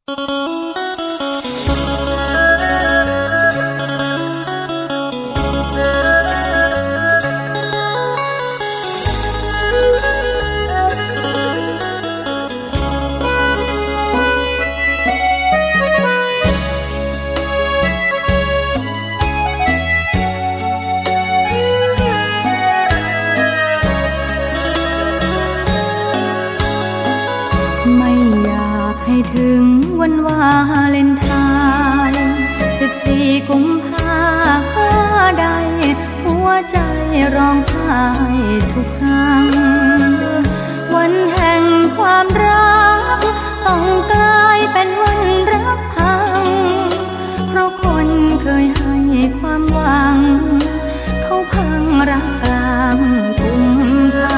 ถึงวันวาเลนไทน์14 กุมภาพันธ์ใดหัวใจร้องไห้ทุกครั้งวันแห่งความรักต้องกลายเป็นวันรักพังเพราะคนเคยให้ความหวังเขาพังรักกลางกุมภา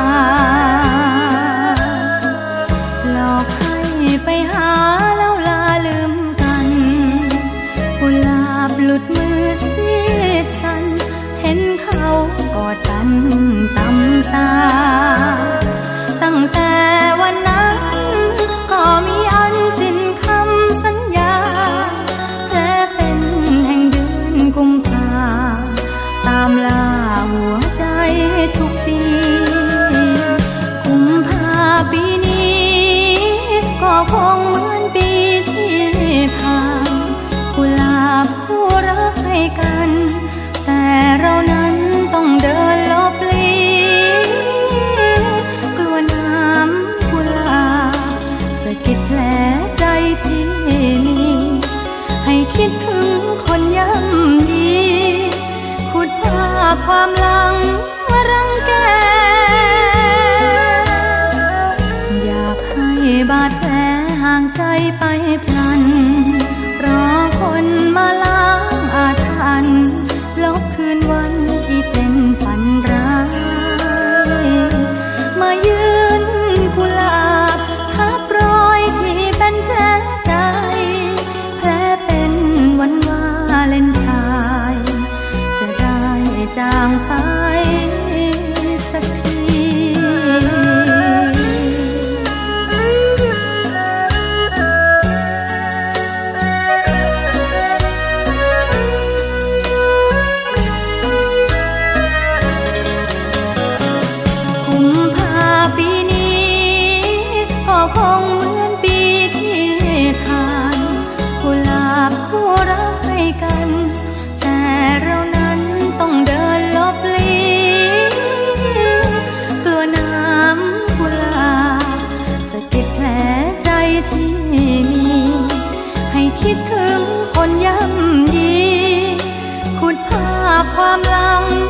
หลอกให้ไปหาแล้วลาลืมกันกุหลาบหลุดมือเสียฉันเห็นเขากอดกันตำตาตั้งแต่วันนั้นก็มีอันสิ้นคำสัญญาและเป็นแห่งเดือนกุมภาตามล่าหัวใจทุกปีกุมภาปีนี้ก็คงเหมือนปีที่ผ่านกุหลาบคู่รักให้กันแต่เรานั้นต้องเดินลบลีกลัวน้ำกุหลาบสะกิดแผลใจที่มีให้คิดถึงคนย่ำยีขุดภาพความหลังมารังแกอยากให้บาดแผลห่างใจไปพลันรอคนมาล้างอาถรรพ์ลบคืนวันที่เป็นฝันร้ายมายืนกุหลาบทับรอยที่เป็นแผลใจแผลเป็นวันวาเลนไทน์จะได้จางไปสักทีปีนี้ก็คงเหมือนปีที่ผ่านกุหลาบคู่รักให้กันแต่เรานั้นต้องเดินลบลีกลัวน้ำกุหลาบสะกิดแผลใจที่มีให้คิดถึงคนย่ำยีขุดภาพความหลัง